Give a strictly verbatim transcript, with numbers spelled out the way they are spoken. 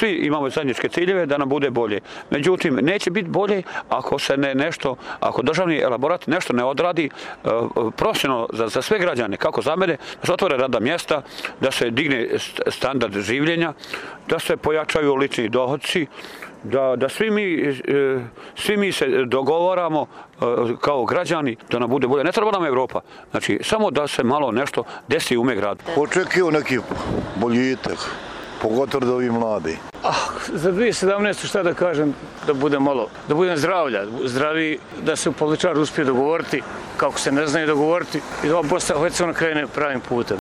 svi imamo zajedničke ciljeve da nam bude bolje. Međutim, neće biti bolje ako se ne nešto, ako državni elaborat nešto ne odradi profesionalno za, za sve građane, kako za mene, da se otvore radna mjesta, da se digne standard življenja, da se pojačaju lični dohodci, da, da svi, mi, svi mi se dogovaramo kao građani da nam bude bolje. Ne treba nam Evropa. Znači, samo da se malo nešto desi u ume gradu. Očekio neki boljitak, pogotovo da ovi mladi. Ah, za dvije tisuće sedamnaeste šta da kažem, da bude malo, da budem zdravlja, zdravi, da se političar uspije dogovoriti kako se ne znaju dogovoriti i da ova Bosna i Hercegovina krene pravim putem.